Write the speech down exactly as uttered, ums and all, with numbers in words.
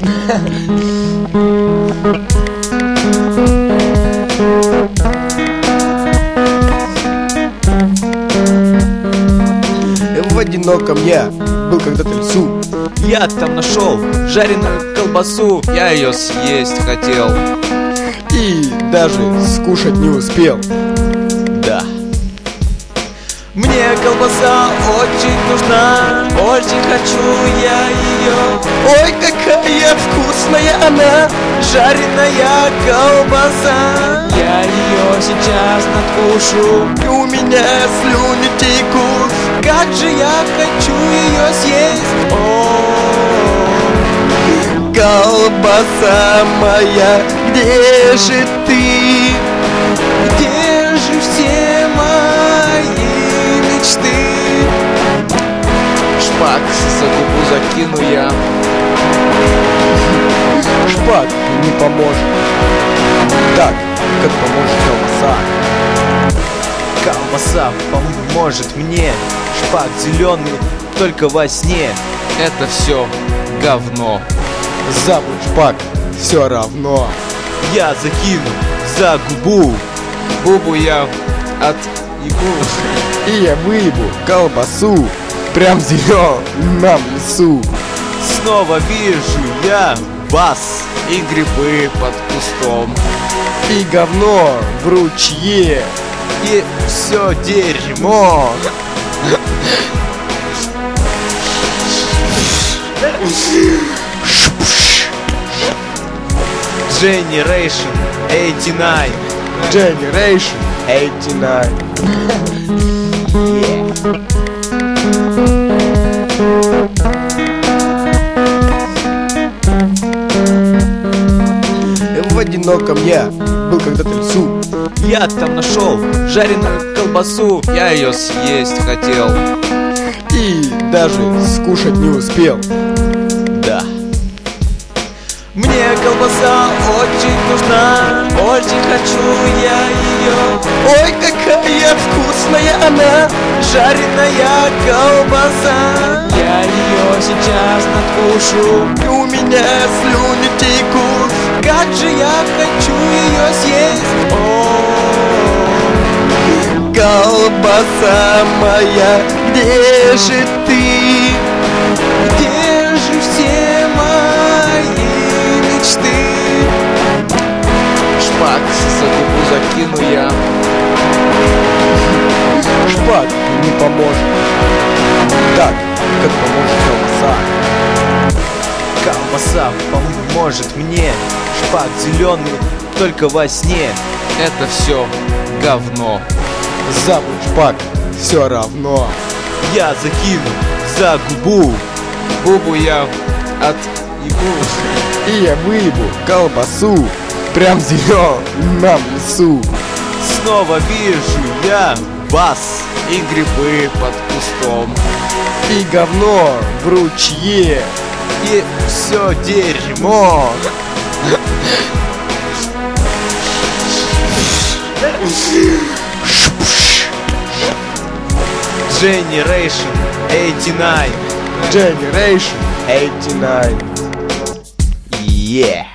В одиноком я был когда-то в лесу. Я там нашел жареную колбасу, я ее съесть хотел. И даже скушать не успел. Да. Мне колбаса очень нужна, очень хочу я ее. Ой, какая вкусная она, жареная колбаса. Я ее сейчас надкушу, и у меня слюни текут. Как же я хочу ее съесть. О, колбаса моя, где же ты? Где же все мои мечты? Шпак за губу закину я. Шпак не поможет, так как поможет колбаса. Колбаса поможет мне, шпак зеленый только во сне. Это все говно. Забудь шпак, все равно. Я закину за губу, губу я отъебу. И я выебу колбасу прям в зеленом лесу. Снова вижу я вас и грибы под кустом, и говно в ручье, и все дерьмо. Generation eighty nine. Generation eighty nine. Yeah. В одиноком я был когда-то в лесу. Я там нашел жареную колбасу, я ее съесть хотел. И даже скушать не успел. Да. Мне колбаса очень нужна, очень хочу я ее. Ой, какая вкусная она, жареная колбаса. Я ее сейчас надкушу, и у меня слюни текут. Как же я хочу ее съесть. О, колбаса моя, где же ты? Где же все мои мечты? Шпак за губу закину я. Шпак не поможет, так как поможет колбаса. Колбаса поможет мне, шпак зеленый только во сне. Это все говно. Забудь шпак, все равно. Я закину за губу, губу я отъебу. И я выебу колбасу прям в зеленом лесу. Снова вижу я вас и грибы под кустом, и говно в ручье, и все дерьмо. Generation eighty nine. Generation eighty nine. Yeah.